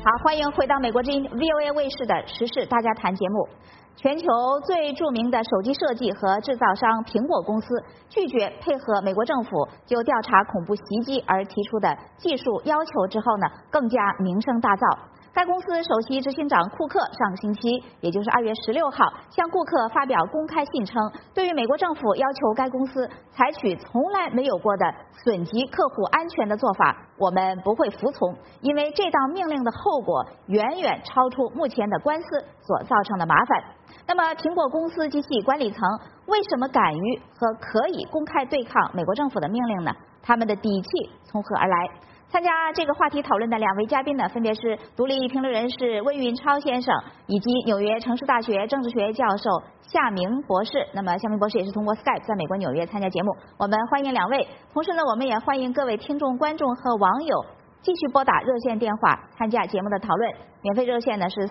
好，欢迎回到美国之音 VOA 卫视的时事大家谈节目。全球最著名的手机设计和制造商苹果公司拒绝配合美国政府就调查恐怖袭击而提出的技术要求之后呢，更加名声大噪。该公司首席执行长库克上个星期，也就是2月16号，向顾客发表公开信称，对于美国政府要求该公司采取从来没有过的损及客户安全的做法，我们不会服从，因为这道命令的后果远远超出目前的官司所造成的麻烦。那么，苹果公司及其管理层为什么敢于和可以公开对抗美国政府的命令呢？他们的底气从何而来？参加这个话题讨论的2位嘉宾呢，分别是独立评论人士温云超先生以及纽约城市大学政治学教授夏明博士。那么夏明博士也是通过 Skype 在美国纽约参加节目，我们欢迎2位。同时呢，我们也欢迎各位听众、观众和网友继续拨打热线电话参加节目的讨论。免费热线呢是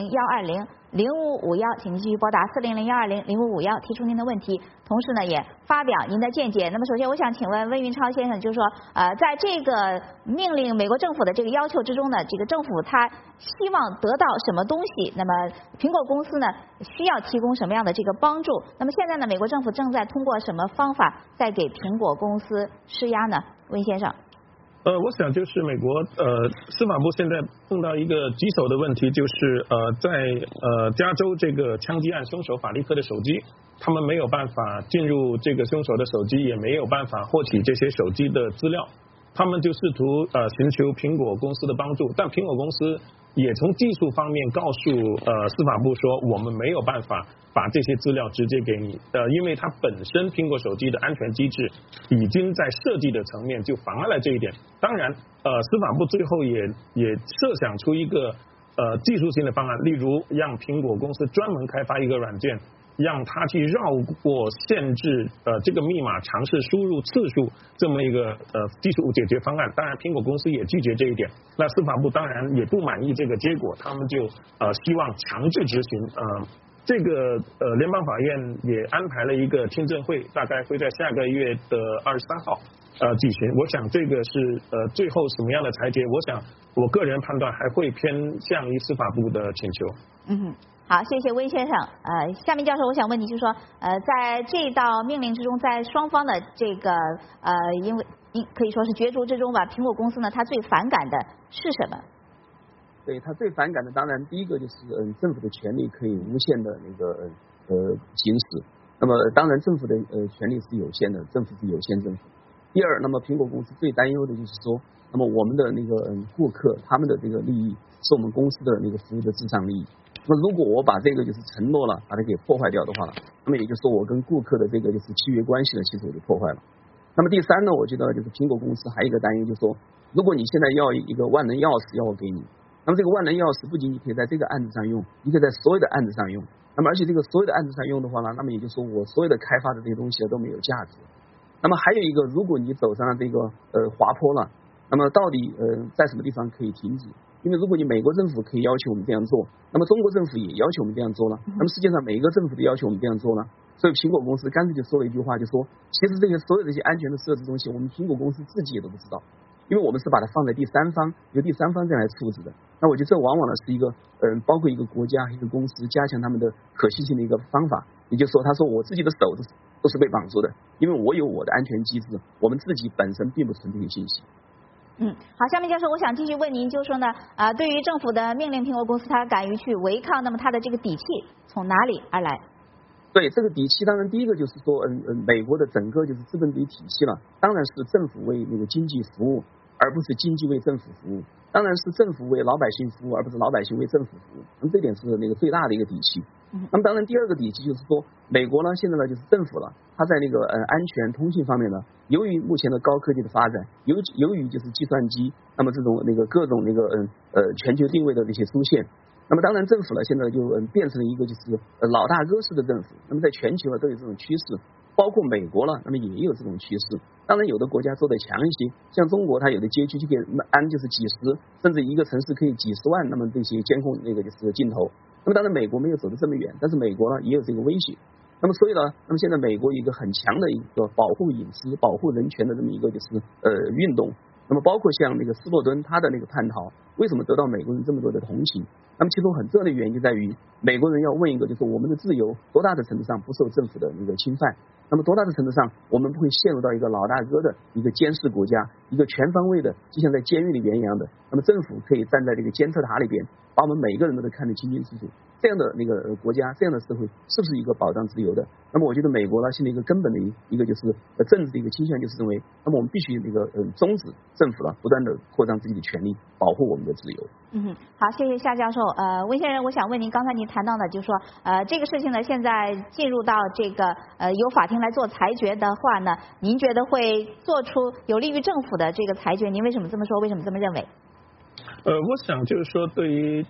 400-120-0551，请您继续拨打400-120-0551提出您的问题，同时呢也发表您的见解。那么首先我想请问温云超先生，就是说在这个命令美国政府的这个要求之中呢，这个政府他希望得到什么东西？那么苹果公司呢需要提供什么样的这个帮助？那么现在呢，美国政府正在通过什么方法在给苹果公司施压呢？温先生。 我想就是美国司法部现在碰到一个棘手的问题，就是在加州这个枪击案凶手法利克的手机，他们没有办法进入这个凶手的手机，也没有办法获取这些手机的资料，他们就试图寻求苹果公司的帮助，但苹果公司也从技术方面告诉司法部说，我们没有办法把这些资料直接给你，因为它本身苹果手机的安全机制已经在设计的层面就妨碍了这一点。当然，司法部最后也设想出一个技术性的方案，例如让苹果公司专门开发一个软件，让它去绕过限制这个密码尝试输入次数这么一个技术解决方案。当然苹果公司也拒绝这一点，那司法部当然也不满意这个结果，他们就希望强制执行。这个联邦法院也安排了一个听证会，大概会在下个月的23号举行。我想这个是最后什么样的裁决，我想我个人判断还会偏向于司法部的请求。 好，谢谢温先生。夏明教授，我想问你，就是说，在这道命令之中，在双方的这个因为可以说是角逐之中吧，苹果公司呢，它最反感的是什么？ 对，他最反感的当然第一个就是政府的权力可以无限的那个行使，那么当然政府的权力是有限的，政府是有限政府。第二，那么苹果公司最担忧的就是说，那么我们的那个顾客他们的这个利益是我们公司的那个服务的至上利益。那么如果我把这个就是承诺了，把它给破坏掉的话，那么也就是说我跟顾客的这个就是契约关系呢，其实我就破坏了。那么第三呢，我觉得就是苹果公司还有一个担忧，就是说，如果你现在要一个万能钥匙要我给你。那么这个万能钥匙不仅仅可以在这个案子上用，你可以在所有的案子上用。那么而且这个所有的案子上用的话呢，那么也就是说我所有的开发的这些东西都没有价值。那么还有一个，如果你走上了这个滑坡了，那么到底在什么地方可以停止？因为如果你美国政府可以要求我们这样做，那么中国政府也要求我们这样做了，那么世界上每一个政府都要求我们这样做了。所以苹果公司干脆就说了一句话，就说其实这些所有这些安全的设置东西，我们苹果公司自己也都不知道。因为我们是把它放在第三方，由第三方这样来处置的。那我觉得这往往呢是一个包括一个国家一个公司加强他们的可信性的一个方法。也就是说，他说我自己的手都是被绑住的，因为我有我的安全机制，我们自己本身并不存这些信息。 好，夏明教授，我想继续问您，就是说呢，对于政府的命令，苹果公司它敢于去违抗，那么它的这个底气从哪里而来？ 对，这个底气当然第一个就是说，美国的整个就是资本主义体系了，当然是政府为那个经济服务，而不是经济为政府服务；当然是政府为老百姓服务，而不是老百姓为政府服务。那么这点是那个最大的一个底气。那么当然第二个底气就是说，美国呢现在呢就是政府了，它在那个安全通信方面呢，由于目前的高科技的发展，由于就是计算机，那么这种那个各种那个全球定位的这些出现。那么当然政府呢现在就变成了一个就是老大哥式的政府，那么在全球呢都有这种趋势，包括美国了，那么也有这种趋势。当然有的国家做得强一些，像中国它有的街区就可以安就是几十甚至一个城市可以几十万那么这些监控那个就是镜头。那么当然美国没有走得这么远，但是美国呢也有这个威胁。那么所以呢，那么现在美国有一个很强的一个保护隐私保护人权的这么一个就是运动。那么包括像那个斯诺登他的那个叛逃， 为什么得到美国人这么多的同情？那么其中很重要的原因就在于美国人要问一个，就是我们的自由多大的程度上不受政府的那个侵犯？那么多大的程度上我们不会陷入到一个老大哥的一个监视国家，一个全方位的，就像在监狱里边一样的？那么政府可以站在这个监测塔里边，把我们每个人都能看得清清楚楚。这样的那个国家，这样的社会是不是一个保障自由的？那么我觉得美国呢，现在一个根本的一个就是政治的一个倾向，就是认为，那么我们必须那个终止政府不断的扩张自己的权利，保护我们的自由。 好，谢谢夏教授。温先生，我想问您，刚才您谈到的，就是说，这个事情呢，现在进入到这个由法庭来做裁决的话呢，您觉得会做出有利于政府的这个裁决？您为什么这么说？为什么这么认为？ 我想就是说，对于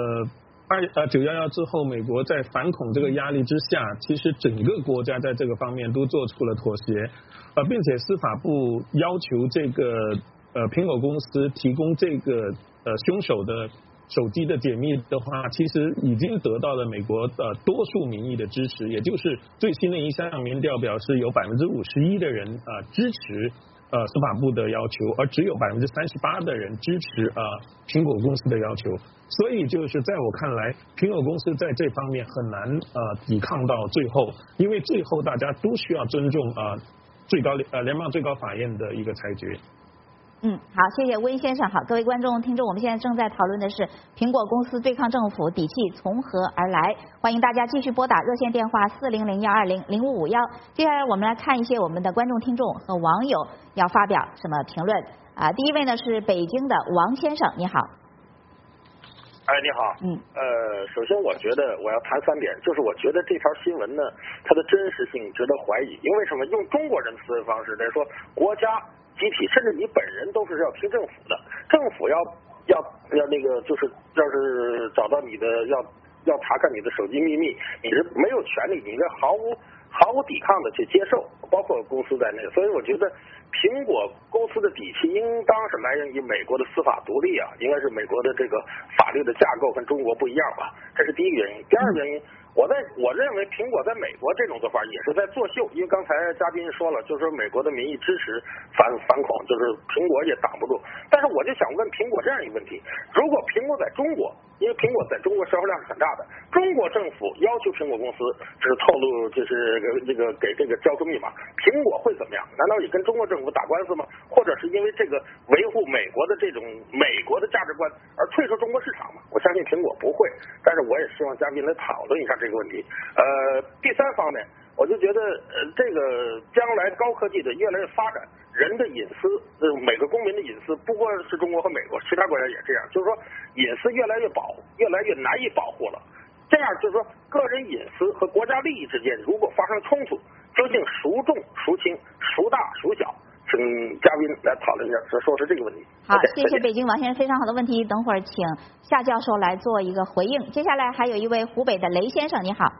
911之后，美国在反恐这个压力之下，其实整个国家在这个方面都做出了妥协，并且司法部要求这个苹果公司提供这个凶手的手机的解密的话，其实已经得到了美国多数民意的支持，也就是最新的一项民调表示有51%的人支持司法部的要求，而只有38%的人支持苹果公司的要求。所以就是在我看来，苹果公司在这方面很难抵抗到最后，因为最后大家都需要尊重联邦最高法院的一个裁决。 好，谢谢温先生。好，各位观众听众，我们现在正在讨论的是苹果公司对抗政府，底气从何而来？欢迎大家继续拨打热线电话4001200551。接下来我们来看一些我们的观众听众和网友要发表什么评论。第一位呢是北京的王先生，你好。 你好。首先我觉得我要谈3点，就是我觉得这条新闻呢，它的真实性值得怀疑。因为什么？用中国人思维方式来说，国家集体，甚至你本人都是要听政府的，政府要那个，就是要是找到你的要查看你的手机秘密，你是没有权利，你应该毫无抵抗的去接受，包括公司在内。所以我觉得苹果公司的底气应当是来源于美国的司法独立应该是美国的这个法律的架构跟中国不一样吧，这是第一个原因。第二个原因，我认为苹果在美国这种做法也是在作秀，因为刚才嘉宾说了，就是说美国的民意支持反恐，就是苹果也挡不住。但是我就想问苹果这样一个问题：如果苹果在中国，因为苹果在中国销售量是很大的，中国政府要求苹果公司就是透露就是这个给这个交出密码，苹果会怎么样？难道也跟中国政府打官司吗？或者是因为这个维护美国的这种美国的价值观而退出中国市场吗？我相信苹果不会，但是我也希望嘉宾来讨论一下这个问题。第3方面，我就觉得这个将来高科技的越来越发展，人的隐私，每个公民的隐私，不光是中国和美国，其他国家也这样，就是说隐私越来越难以保护了。这样就是说，个人隐私和国家利益之间如果发生冲突，究竟孰重孰轻，孰大孰小？请嘉宾来讨论一下，说是这个问题。 好，谢谢北京王先生非常好的问题，等会儿请夏教授来做一个回应。接下来还有一位湖北的雷先生，你好。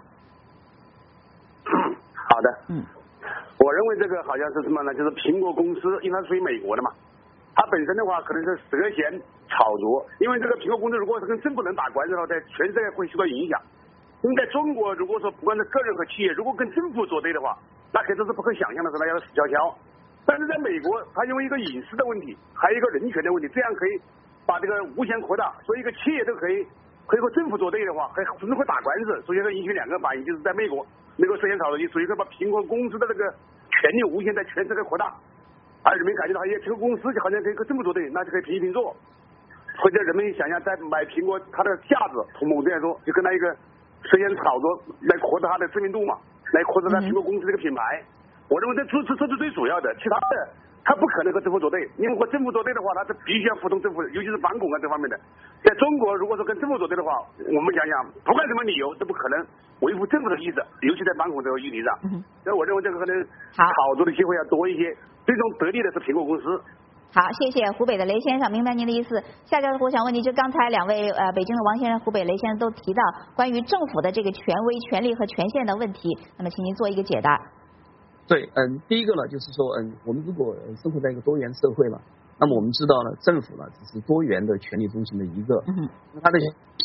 好的。我认为这个好像是什么呢？就是苹果公司，因为它属于美国的嘛，它本身的话可能是涉嫌炒作，因为这个苹果公司如果是跟政府能打官司的话，在全世界会受到影响。因为在中国，如果说不管是个人和企业，如果跟政府作对的话，那肯定是不可想象的，是那要死翘翘。但是在美国，它因为一个隐私的问题，还有一个人权的问题，这样可以把这个无限扩大，所以一个企业都可以和政府作对的话，甚至会打官司，所以说引起2个反应，就是在美国涉嫌炒作，所以说把苹果公司的这个权力无限在全世界扩大，而人们感觉到苹果公司好像可以和政府作对，那就可以平起平坐，或者人们想想在买苹果，它的价值从某种来说就跟它一个涉嫌炒作来扩大它的知名度嘛，来扩大它苹果公司这个品牌。我认为这是最主要的，其他的他不可能和政府作对，因为和政府作对的话，他是必须要服从政府的，尤其是反恐这方面的。在中国，如果说跟政府作对的话，我们想想，不管什么理由都不可能维护政府的意志，尤其在反恐这个议题上。所以我认为这个可能炒作的机会要多一些，最终得利的是苹果公司。 好，谢谢湖北的雷先生，明白您的意思。夏教授，我想问你，就刚才2位北京的王先生、湖北雷先生都提到关于政府的这个权威、权利和权限的问题，那么请您做一个解答。 对，第一个呢，就是说，我们如果生活在一个多元社会了，那么我们知道呢，政府呢只是多元的权力中心的一个，它的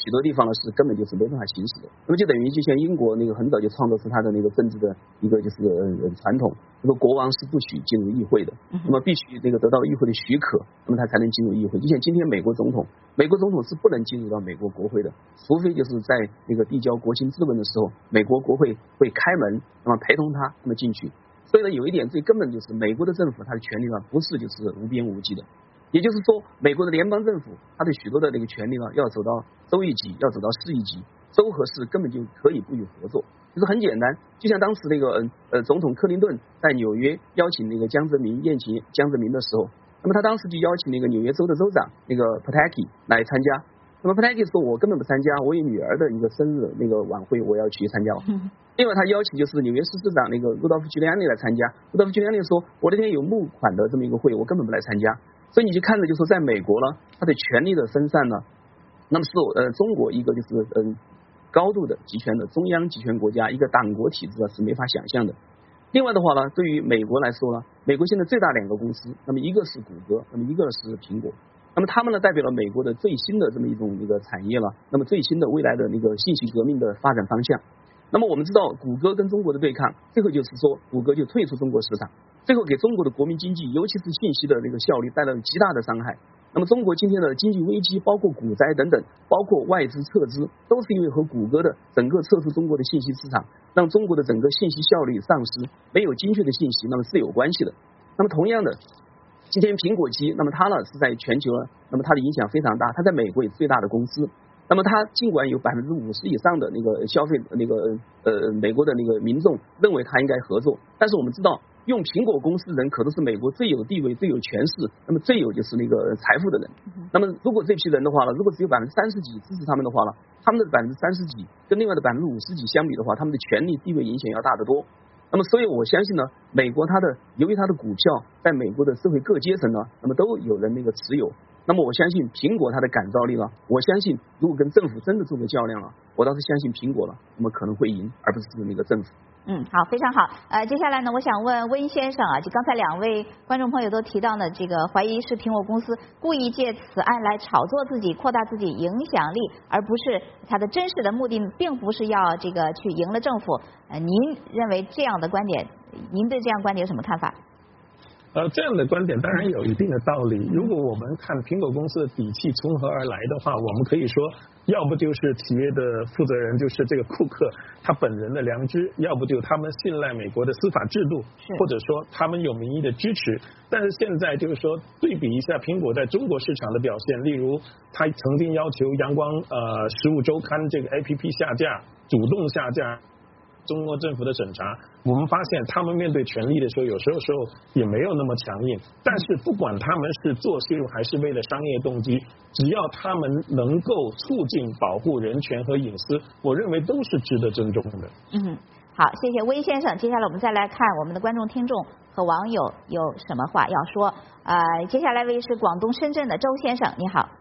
许多地方呢是根本就是没办法行使的。那么就等于就像英国那个很早就创造出它的那个政治的一个就是传统，那么国王是不许进入议会的，那么必须那个得到议会的许可，那么他才能进入议会。就像今天美国总统是不能进入到美国国会的，除非就是在那个递交国情咨文的时候，美国国会会开门，那么陪同他那么进去。所以呢，有一点最根本就是美国的政府它的权力呢不是就是无边无际的。也就是说，美国的联邦政府，它的许多的那个权利呢，要走到州一级，要走到市一级，州和市根本就可以不予合作，就是很简单。就像当时那个总统克林顿在纽约邀请那个江泽民宴请江泽民的时候，那么他当时就邀请那个纽约州的州长那个 Pataki 来参加。那么 Pataki 说：“我根本不参加，我有女儿的一个生日那个晚会，我要去参加。”另外，他邀请就是纽约市市长那个鲁道夫·居利安尼来参加。鲁道夫·居利安尼说：“我那天有募款的这么一个会，我根本不来参加。”所以你就看着，就说在美国呢，它的权力的分散呢，那么是中国一个就是高度的集权的中央集权国家，一个党国体制啊是没法想象的。另外的话呢，对于美国来说呢，美国现在最大2个公司，那么一个是谷歌，那么一个是苹果。那么他们呢代表了美国的最新的这么一种一个产业了，那么最新的未来的那个信息革命的发展方向。那么我们知道，谷歌跟中国的对抗，最后就是说谷歌就退出中国市场，最后给中国的国民经济，尤其是信息的那个效率带来了极大的伤害。那么中国今天的经济危机，包括股灾等等，包括外资撤资，都是因为和谷歌的整个撤出中国的信息市场，让中国的整个信息效率丧失，没有精确的信息，那么是有关系的。那么同样的，今天苹果机，那么它呢是在全球呢，那么它的影响非常大，它在美国也是最大的公司。那么它尽管有50%以上的那个消费那个美国的那个民众认为它应该合作，但是我们知道用苹果公司的人可都是美国最有地位、最有权势，那么最有就是那个财富的人。那么如果这批人的话呢，如果只有30几支持他们的话呢，他们的30几跟另外的50几相比的话，他们的权力地位影响要大得多。那么所以我相信呢，美国由于它的股票在美国的社会各阶层呢，那么都有人那个持有。那么我相信苹果它的感召力呢，我相信如果跟政府真的做个较量了，我倒是相信苹果了，那么可能会赢，而不是那个政府。 好，非常好。接下来呢，我想问温先生啊，就刚才2位观众朋友都提到呢，这个怀疑是苹果公司故意借此案来炒作自己、扩大自己影响力，而不是它的真实的目的，并不是要这个去赢了政府。您认为这样的观点，您对这样观点有什么看法？ 这样的观点当然有一定的道理。如果我们看苹果公司的底气从何而来的话，我们可以说，要不就是企业的负责人，就是这个库克他本人的良知，要不就他们信赖美国的司法制度，或者说他们有民意的支持。但是现在就是说，对比一下苹果在中国市场的表现，例如他曾经要求阳光15周刊这个 APP 下架，主动下架。中国政府的审查，我们发现他们面对权力的时候，有时候也没有那么强硬。但是不管他们是作秀还是为了商业动机，只要他们能够促进保护人权和隐私，我认为都是值得尊重的。 好，谢谢温先生。接下来我们再来看我们的观众、听众和网友有什么话要说。接下来为是广东深圳的周先生，你好。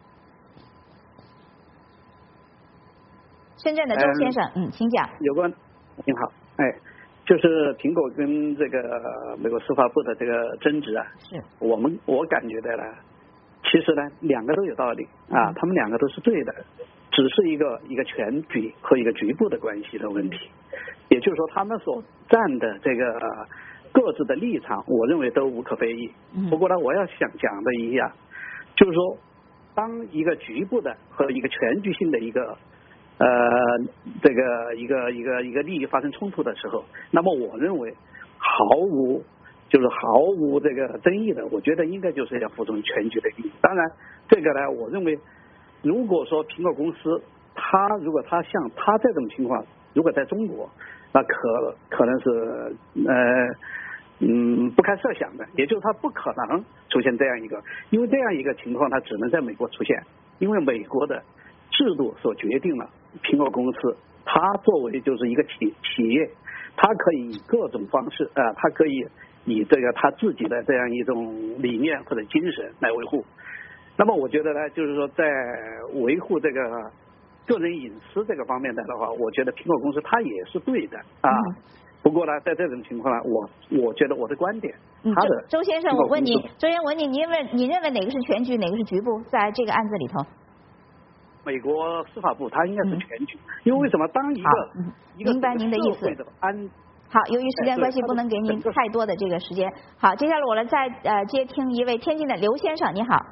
深圳的周先生，请讲。 有关。您好，就是苹果跟这个美国司法部的这个争执啊， 是我感觉的呢，其实呢2个都有道理啊，他们2个都是对的，只是一个全局和一个局部的关系的问题，也就是说他们所站的这个各自的立场，我认为都无可非议。不过呢，我要想讲的一下，就是说当一个局部的和一个全局性的一个这个一个利益发生冲突的时候，那么我认为毫无这个争议的，我觉得应该就是要服从全局的利益。当然，这个呢，我认为如果说苹果公司如果像它这种情况，如果在中国，那可能是不堪设想的，也就是它不可能出现这样一个，因为这样一个情况它只能在美国出现，因为美国的制度所决定了苹果公司它作为就是一个企业，它可以以各种方式它可以以这个它自己的这样一种理念或者精神来维护。那么我觉得呢，就是说在维护这个个人隐私这个方面的话，我觉得苹果公司它也是对的啊。不过呢，在这种情况呢，我觉得我的观点， 周先生，我问你，你认为哪个是全局，哪个是局部，在这个案子里头？ 美国司法部它应该是全局，因为为什么当一个明白您的意思。好，由于时间关系，不能给您太多的这个时间。好，接下来我来再接听一位天津的刘先生，你好。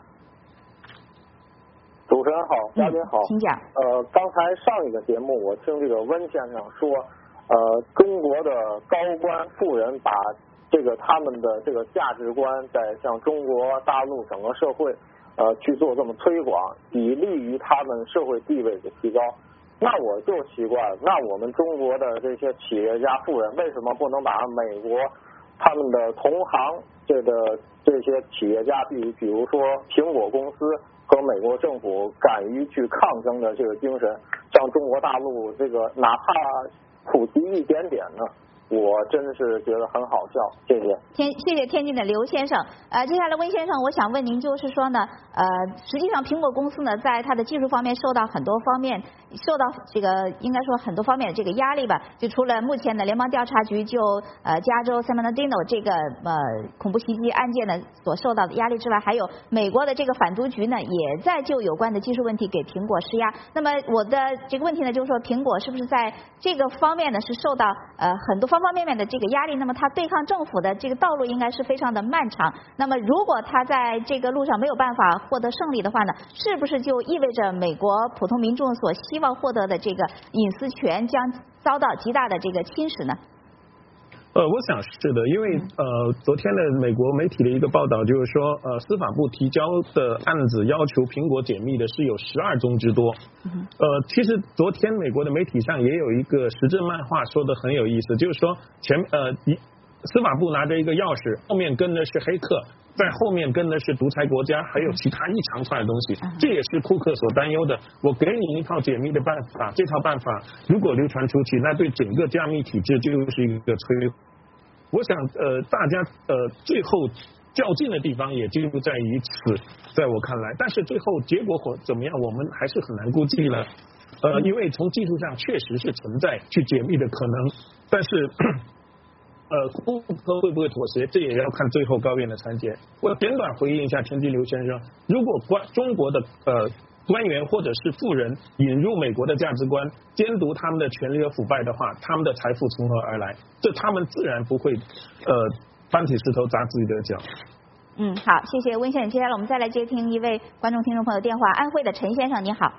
主持人好，嘉宾好， 请讲。 刚才上一个节目我听这个温先生说，中国的高官富人把这个他们的这个价值观在向中国大陆整个社会去做这么推广，以利于他们社会地位的提高。那我就奇怪了，那我们中国的这些企业家富人为什么不能把美国他们的同行这些企业家，比如说苹果公司和美国政府敢于去抗争的这个精神，向中国大陆这个哪怕普及一点点呢？我真是觉得很好笑，谢谢。 谢谢天津的刘先生。接下来温先生，我想问您，就是说呢，实际上苹果公司呢，在它的技术方面受到这个应该说很多方面的这个压力吧。就除了目前的联邦调查局就加州 San Bernardino 这个恐怖袭击案件呢所受到的压力之外，还有美国的这个反毒局呢也在就有关的技术问题给苹果施压。那么我的这个问题呢，就是说苹果是不是在这个方面呢是受到很多方面的这个压力？那么它对抗政府的这个道路应该是非常的漫长。那么如果它在这个路上没有办法获得胜利的话呢，是不是就意味着美国普通民众所希望获得的这个隐私权将遭到极大的这个侵蚀呢？ 我想是的，因为昨天的美国媒体的一个报道就是说，司法部提交的案子要求苹果解密的是有12宗之多。其实昨天美国的媒体上也有一个时政漫画说的很有意思，就是说司法部拿着一个钥匙，后面跟的是黑客，在后面跟的是独裁国家，还有其他一长串的东西。这也是库克所担忧的。我给你一套解密的办法，这套办法如果流传出去，那对整个加密体制就是一个摧毁。我想大家最后较劲的地方也就在于此，在我看来，但是最后结果怎么样，我们还是很难估计了。因为从技术上确实是存在去解密的可能，但是库克会不会妥协，这也要看最后高院的裁决。我简短回应一下天津刘先生，如果中国的官员或者是富人引入美国的价值观，监督他们的权力和腐败的话，他们的财富从何而来？这他们自然不会搬起石头砸自己的脚。 好，谢谢温先生。接下来我们再来接听一位观众听众朋友电话，安徽的陈先生，你好。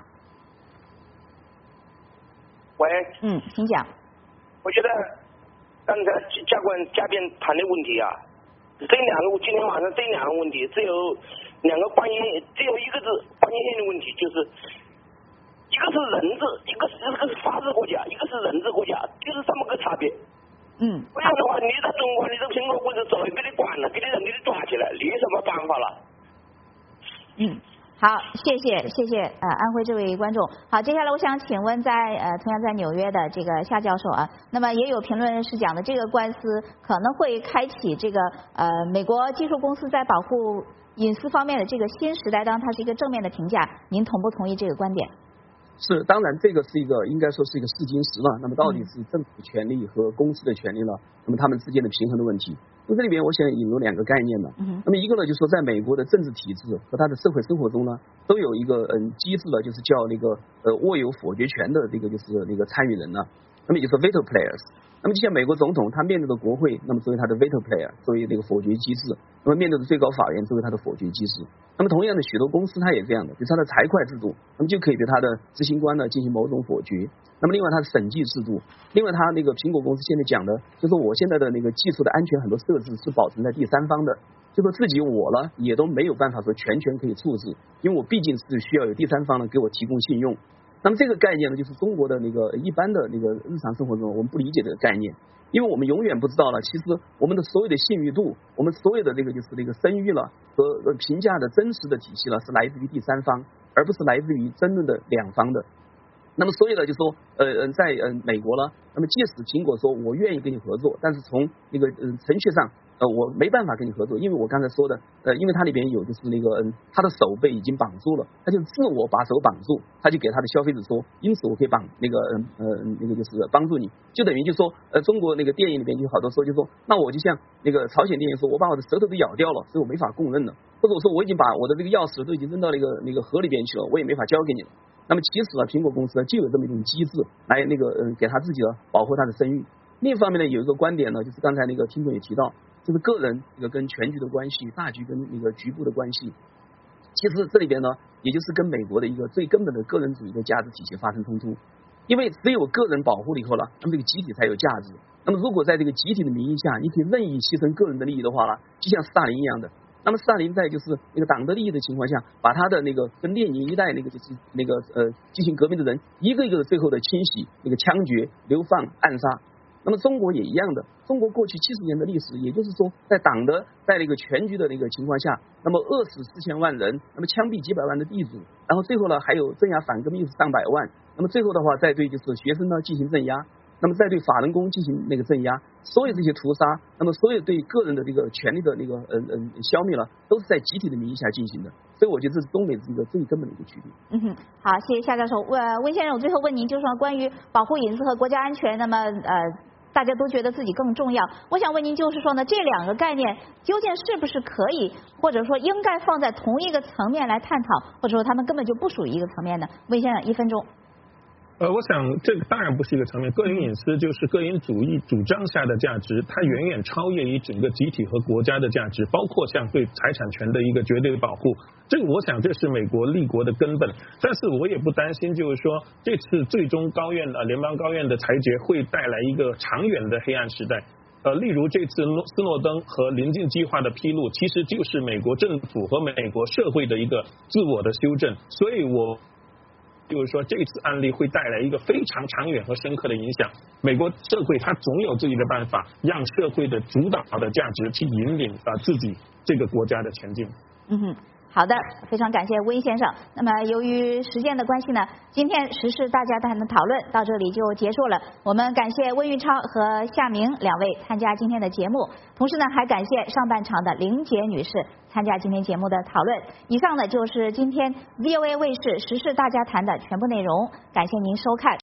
喂。 请讲。 我觉得刚才嘉宾谈的问题啊，今天晚上这两个问题只有两个只有一个是关键性的问题，就是一个是人治，一个是法治国家，一个是人治国家，就是这么个差别。不然的话，你在中国，你这个苹果公司早就给你关了，给你抓起来，你有什么办法了？ 好，谢谢安徽这位观众。好，接下来我想请问同样在纽约的这个夏教授啊，那么也有评论是讲的这个官司可能会开启这个美国技术公司在保护隐私方面的这个新时代，当然它是一个正面的评价，您同不同意这个观点？ 是，当然这个是一个应该说是一个试金石了。那么到底是政府权利和公司的权利呢？那么他们之间的平衡的问题。那这里边我想引入两个概念呢。那么一个呢，就是说在美国的政治体制和他的社会生活中呢，都有一个机制呢，就是叫那个握有否决权的这个就是那个参与人呢。那么也就是 veto players。那么就像美国总统他面对的国会，那么作为他的 veto player， 作为这个否决机制；那么面对的最高法院作为他的否决机制。那么同样的，许多公司它也这样的，就是它的财会制度，那么就可以对它的执行官呢进行某种否决。那么另外它的审计制度，另外它那个苹果公司现在讲的，就是我现在的那个技术的安全很多设置是保存在第三方的，就说自己我呢也都没有办法说全权可以处置，因为我毕竟是需要有第三方呢给我提供信用。那么这个概念呢，就是中国的那个一般的那个日常生活中我们不理解的概念，因为我们永远不知道了，其实我们的所有的信誉度，我们所有的这个就是那个声誉了和评价的真实的体系了，是来自于第三方，而不是来自于争论的两方的。那么所以呢，就说在美国呢，那么即使苹果说我愿意跟你合作，但是从那个程序上我没办法跟你合作，因为我刚才说的因为它里边有就是那个他的手被已经绑住了，他就自我把手绑住，他就给他的消费者说，因此我可以那个就是帮助你，就等于就说中国那个电影里边就好多说就说，那我就像那个朝鲜电影说，我把我的舌头都咬掉了，所以我没法供认了，或者我说我已经把我的这个钥匙都已经扔到那个河里边去了，我也没法交给你了。 那么其实苹果公司就有这么一种机制来给他自己保护他的声誉。另一方面呢，有一个观点呢，就是刚才听众也提到，就是个人跟全局的关系，大局跟局部的关系。其实这里边呢，也就是跟美国的一个最根本的个人主义的价值体系发生冲突。因为只有个人保护了以后了，那么这个集体才有价值。那么如果在这个集体的名义下，你可以任意牺牲个人的利益的话呢，就像斯大林一样的。那么斯大林在党的利益的情况下，把他的跟列宁一代进行革命的人一个一个的最后的清洗、枪决、流放、暗杀。那么中国也一样的，中国过去70年的历史，也就是说在党的在全局的情况下，那么饿死4000万人，那么枪毙几百万的地主，然后最后呢还有镇压反革命上百万，那么最后的话再对学生呢进行镇压，那么再对法轮功进行镇压，所有这些屠杀，那么所有对个人的权利的消灭了，都是在集体的名义下进行的。所以我觉得这是中美一个最根本的一个区别。 好，谢谢夏教授。温先生，我最后问您，就是说关于保护隐私和国家安全，那么大家都觉得自己更重要。我想问您，就是说呢，这两个概念究竟是不是可以，或者说应该放在同一个层面来探讨，或者说他们根本就不属于一个层面的？温先生，1分钟。 我想这个当然不是一个层面，个人隐私就是个人主义主张下的价值，它远远超越于整个集体和国家的价值，包括像对财产权的一个绝对保护。这个我想这是美国立国的根本，但是我也不担心，就是说这次最终联邦高院的裁决会带来一个长远的黑暗时代。例如这次斯诺登和临近计划的披露，其实就是美国政府和美国社会的一个自我的修正，所以就是说这次案例会带来一个非常长远和深刻的影响。美国社会它总有自己的办法，让社会的主导的价值去引领自己这个国家的前进。 好的，非常感谢温先生。那么由于时间的关系呢，今天时事大家谈的讨论到这里就结束了。我们感谢温玉超和夏明2位参加今天的节目，同时呢还感谢上半场的玲姐女士参加今天节目的讨论。以上呢就是今天 VOA 卫视时事大家谈的全部内容，感谢您收看。